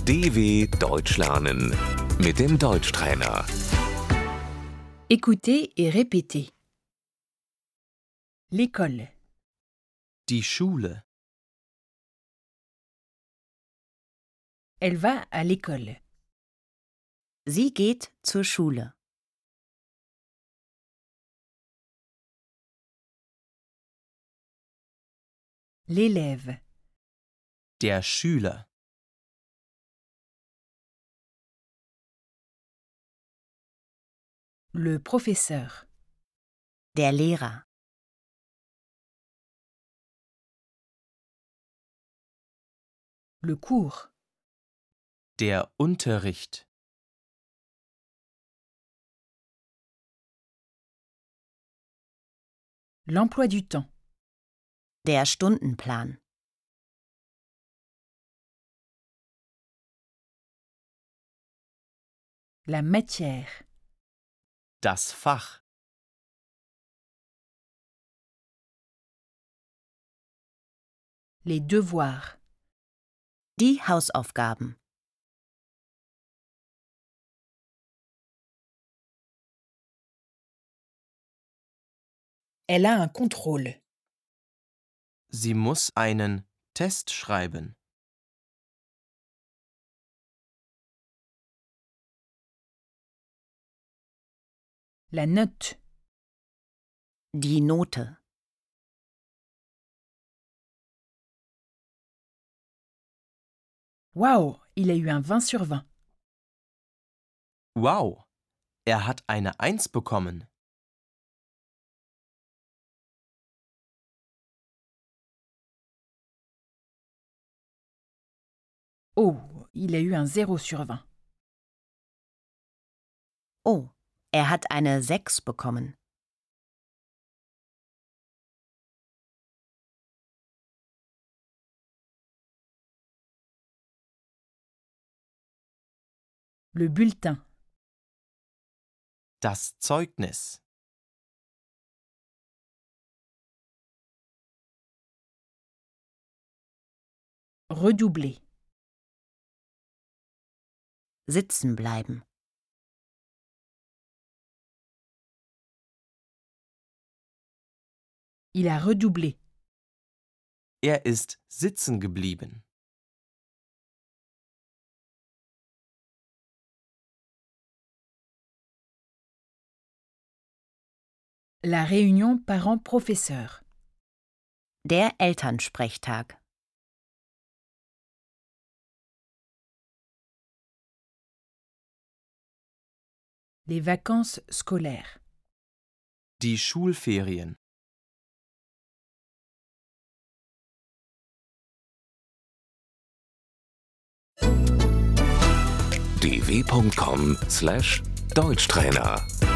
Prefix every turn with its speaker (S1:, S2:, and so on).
S1: DW Deutsch lernen mit dem Deutschtrainer.
S2: Écoutez et répétez. L'école,
S3: Die Schule.
S2: elle va à l'école.
S4: Sie geht zur Schule.
S2: L'élève,
S3: Der Schüler.
S2: le professeur,
S4: Der Lehrer.
S2: le cours,
S3: Der Unterricht.
S2: l'emploi du temps,
S4: Der Stundenplan.
S2: la matière,
S3: Das Fach.
S2: les devoirs,
S4: Die Hausaufgaben.
S2: elle a un contrôle.
S3: Sie muss einen Test schreiben.
S2: La note,
S4: Die Note.
S2: waouh, il a eu un 20 sur 20.
S3: Wow, er hat eine 1 bekommen.
S2: Oh, il a eu un 0 sur 20.
S4: Oh, er hat eine 6 bekommen.
S2: Le bulletin,
S3: Das Zeugnis.
S2: redoubler,
S4: Sitzen bleiben.
S2: il a redoublé.
S3: Er ist sitzen geblieben.
S2: La réunion parents-professeurs,
S4: Der Elternsprechtag.
S2: les vacances scolaires,
S3: Die Schulferien.
S1: dw.com/Deutschtrainer